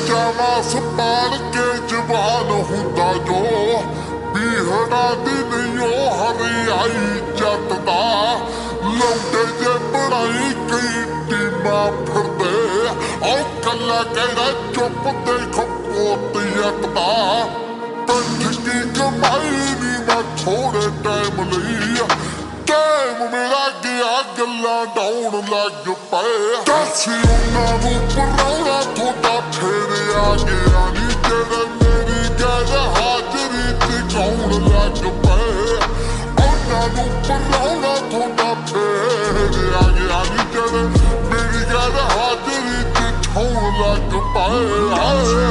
ਮਾਸ ਪਾੜ ਕੇ ਜਵਾਨ ਹੁੰਦਾ ਜੋ ਬੀਹੜਾ ਦੀ ਨਹੀਂ ਉਹ ਹਰਿਆਈ ਜੱਟ ਦਾ ਲੌਂਡੇ ਜੇ ਬਣਾਈ ਕਈ ਟੀਮਾਂ ਫਿਰਦੇ ਉਹ ਕੱਲਾ ਕਹਿਣਾ ਚੁੱਪ ਦੇਖੋ ਪੋਤੀਅਤ ਦਾ ਪਿੰਡ ਕੀ ਕਮਾਈ ਨੀ ਮੈਂ ਥੋੜੇ ਟਾਈਮ ਲਈ ਟਾਈਮ ਮੇਰਾ ਗਿਆ ਗੱਲਾਂ ਡਾਉਣ ਲੱਗ ਪਏ ਦੱਸ ਉਹਨਾਂ ਨੂੰ ਪਰਾਉਣਾ ਤੁਹਾਡਾ ਫੇਰ ਆ ਗਿਆ ਨੀ ਜਿਹੜਾ ਮੇਰੀ ਗੱਲ ਹਾਜ਼ਰੀ ਚ ਗਾਉਣ ਲੱਗ ਪਏ ਉਹਨਾਂ ਨੂੰ ਪਰਾਉਣਾ ਤੁਹਾਡਾ ਫੇਰ ਆ ਗਿਆ ਨੀ ਜਿਹੜਾ ਮੇਰੀ ਗੱਲ ਹਾਜ਼ਰੀ ਚ ਗਾਉਣ ਲੱਗ ਪਏ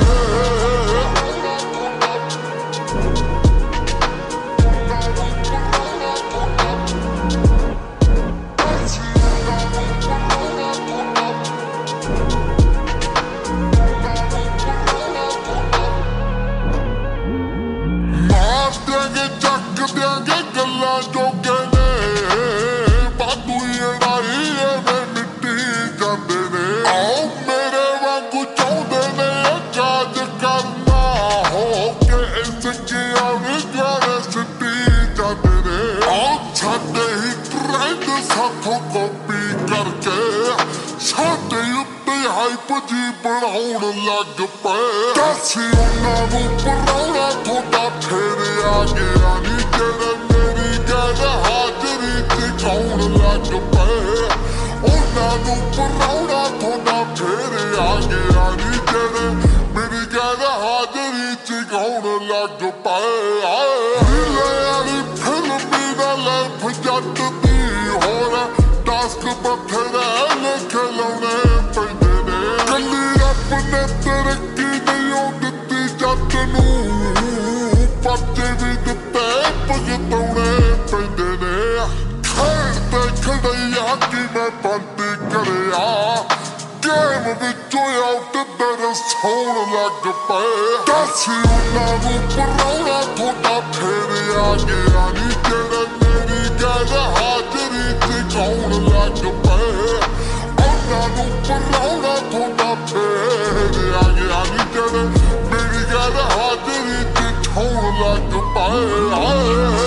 ਗੱਲਾਂ ਜੋਗੇ ਨੇ ਵਾਧੂ ਅੜਾਈ ਐਵੇਂ ਮਿੱਟੀ ਜਾਂਦੇ ਨੇ ਆਓ ਮੇਰੇ ਵਾਂਗੂ ਚਾਹੁੰਦੇ ਨੇ ਕਾਜ ਕਰਨਾ ਹੋ ਕੇ ਇਸ ਗਿਆਨ ਗਾਣੇ ਸਿੱਟੀ ਜਾਂਦੇ ਨੇ ਆਓ ਸਾਡੇ ਹੀ ਟ੍ਰੈਂਡ ਸਾਥੋਂ ਕਾਪੀ ਕਰਕੇ ਸਾਡੇ ਉੱਤੇ ਹਾਈਪ ਜੀ ਬਣਾਉਣ ਲੱਗ ਪਏ ਦੱਸ ਉਹਨਾਂ ਨੂੰ ਪਰਾਉਣਾ ਤੁਹਾਡਾ ਫੇਰ ਆ ਗਿਆ ਨੀ ਜਿਹੜਾ ਮੇਰੀ ਗੱਲ ਹਾਜ਼ਰੀ ਚ ਗਾਉਣ ਲੱਗ ਪਏ ਉਹਨਾਂ ਨੂੰ ਪਰਾਉਣਾ ਤੁਹਾਡਾ ਫੇਰ ਆ ਗਿਆ ਨੀ ਜਿਹੜੇ ਮੇਰੀ ਗੱਲ ਹਾਜ਼ਰੀ ਚ ਗਾਉਣ ਲੱਗ ਪਏ ਵਾਲੀ ਫਿਲਮੀ ਦਾ ਲੈਫ ਜੱਟ ਦੀ ਹੋਰ ਟਾਸਕ ਬਥੇਰਾ ਲਿਖ ਲਾਉਣੇ ਪੈਂਦੇ ਨੇ ਕੱਲੀ ਆਪਣੇ ਤਰੱਕੀ ਨਹੀਂ ਦਿੱਤੀ ਜੱਟ ਨੂੰ ਪਰਚੇ ਵੀ ਦਿੱਤੇ ਭੁਗਤਾਉਣੇ ਪੈਂਦੇ ਨੇ ਖੇਡਦੇ ਖੜਈਆ ਕਿ ਮੈਂ ਬੰਦ ਕਰਿਆ ਗੇਮ ਵਿੱਚੋਂ ਆਊਟ ਦਰਸਾਉਣ ਲੱਗ ਪਏ ਦੱਸ ਉਹਨਾਂ ਨੂੰ ਪਰਾਉਣਾ ਤੁਹਾਡਾ ਫੇਰ ਆ ਗਿਆ ਨੀ ਜਿਹੜਾ ਮੇਰੀ ਗੱਲ ਹਾਜ਼ਰੀ ਚ ਗਾਉਣ ਲੱਗ ਪਏ ਉਹਨਾਂ ਨੂੰ ਪਰਾਉਣਾ ਤੁਹਾਡਾ ਫੇਰ ਆ ਗਿਆ ਨੀ ਜਿਹੜਾ ਮੇਰੀ ਗੱਲ ਹਾਜ਼ਰੀ ਚ ਗਾਉਣ ਲੱਗ ਪਏ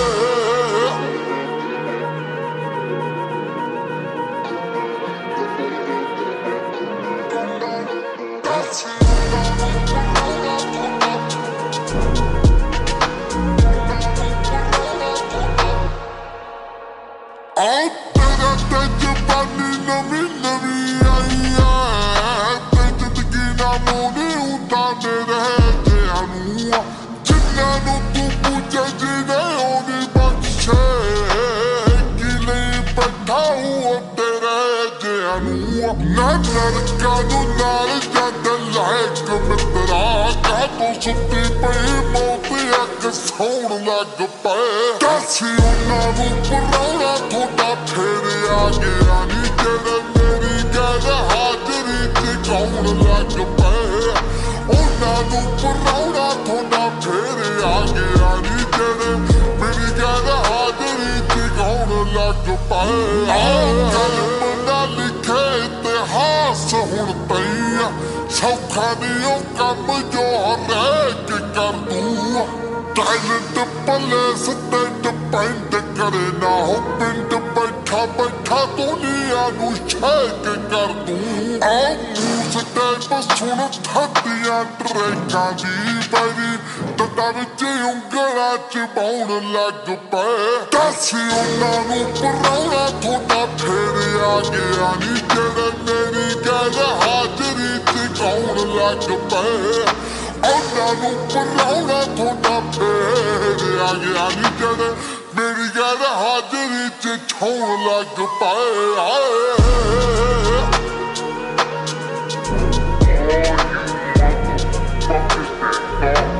ਤੇਰਾ ਤੇ ਜਵਾਨੀ ਨਵੀਂ ਨਵੀਂ ਆਈ ਆ ਤੇ ਜ਼ਿੰਦਗੀ ਨਾ ਮੋੜੀ ਉਤਾਨੇ ਰਹਿ ਜਿਆਂ ਨੂੰ ਜਿੰਨਾਂ ਨੂੰ ਤੂੰ ਪੁੱਛੇ ਜਿਹਨੇ ਉਹਨੀ ਬਖਸ਼ੇ ਕਿ ਲਈ ਬੈਠਾ ਉਹ ਤੇਰੇ ਜਿਆਂ ਨੂੰ ਨਾ ਲੜਕਾ ਨੂੰ ਨਾਲ ਜਦ ਲਾਇਕ ਮਿੱਤਰਾ ਕਾਹਤੋਂ ਸੁੱਤੀ ਪਈ ਮੌਤ ਅੱਗ ਸੌਣ ਲੱਗ ਪਏ ਦੱਸ ਉਹਨਾਂ ਨੂੰ ਪਰਾਉਣਾ ਤੁਹਾਡਾ ਫੇਰ ਆ ਗਿਆ ਨੀ ਜਿਹੜਾ ਮੇਰੀ ਗੱਲ ਹਾਜ਼ਰੀ ਚ ਗਾਉਣ ਲੱਗ ਪਏ ਉਹਨਾਂ ਨੂੰ ਪਰਾਉਣਾ ਤੁਹਾਡਾ ਫੇਰ ਆ ਗਿਆ ਨੀ ਜਿਹੜੇ ਮੇਰੀ ਗੱਲ ਹਾਜ਼ਰੀ ਚ ਗਾਉਣ ਲੱਗ ਪਏ ਬੰਦਾ ਲਿਖੇ ਇਤਿਹਾਸ ਹੁਣ ਪਈ ਸੌਖਾ ਨੀ ਉਹ ਕੰਮ ਜੋ ਰਹਿ ਕੇ ਕਰ ਦੂੰ ਟੈਲੈਂਟ ਪੱਲੇ ਸਟੈਂਡ ਪੈਂਟ ਕਰੇ ਨਾ ਹੋ ਪਿੰਡ ਬੈਠਾ ਬੈਠਾ ਦੁਨੀਆ ਨੂੰ ਛੇਕ ਕਰ ਦੂੰ ਆ ਮੂਸ ਟੈਪ ਸੁਣ ਥੱਦੀਆਂ ਟਰੈਕਾਂ ਦੀ ਬੈਰੀ ਟੱਟਾ ਵਿੱਚ ਉਂਗਲਾਂ ਚ ਪਾਉਣ ਲੱਗ ਪਏ ਦੱਸ ਉਹਨਾਂ ਨੂੰ ਪਰਾਉਣਾ ਤੁਹਾਡਾ ਫੇਰ ਆ ਗਿਆ ਨੀ ਜਿਹੜਾ ਮੇਰੀ ਗੱਲ ਹਾਜ਼ਰੀ ਚ ਗਾਉਣ ਲੱਗ ਪਏ ਉਹਨਾਂ ਨੂੰ ਪਰਾਉਣਾ ਤੁਹਾਡਾ ਫੇਰ ਆ ਗਿਆ ਨੀ ਜਿਹੜੇ ਮੇਰੀ ਗੱਲ ਹਾਜ਼ਰੀ ਚ ਛਾਉਣ ਲੱਗ ਪਏ